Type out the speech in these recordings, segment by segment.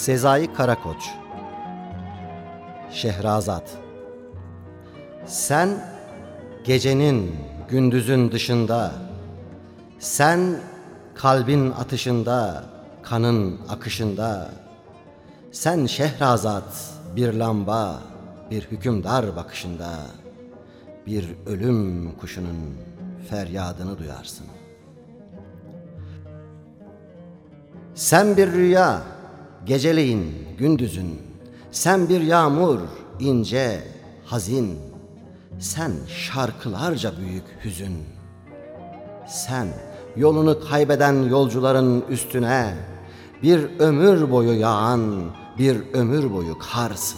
Sezai Karakoç. Şehrazat. Sen gecenin, gündüzün dışında, sen kalbin atışında, kanın akışında, sen Şehrazat bir lamba, bir hükümdar bakışında, bir ölüm kuşunun feryadını duyarsın. Sen bir rüya, geceleyin, gündüzün, sen bir yağmur, ince, hazin, sen şarkılarca büyük hüzün. Sen yolunu kaybeden yolcuların üstüne bir ömür boyu yağan, bir ömür boyu karsın.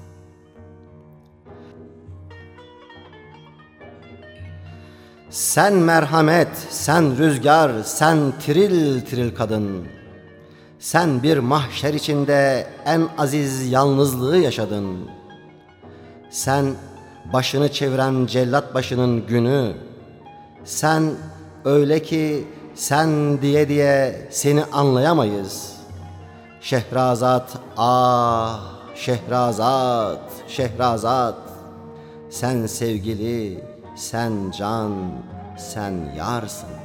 Sen merhamet, sen rüzgar, sen tiril tiril kadın. Sen bir mahşer içinde en aziz yalnızlığı yaşadın. Sen başını çeviren cellat başının günü. Sen öyle ki sen diye diye seni anlayamayız. Şehrazat, ah Şehrazat, Şehrazat. Sen sevgili, sen can, sen yarsın.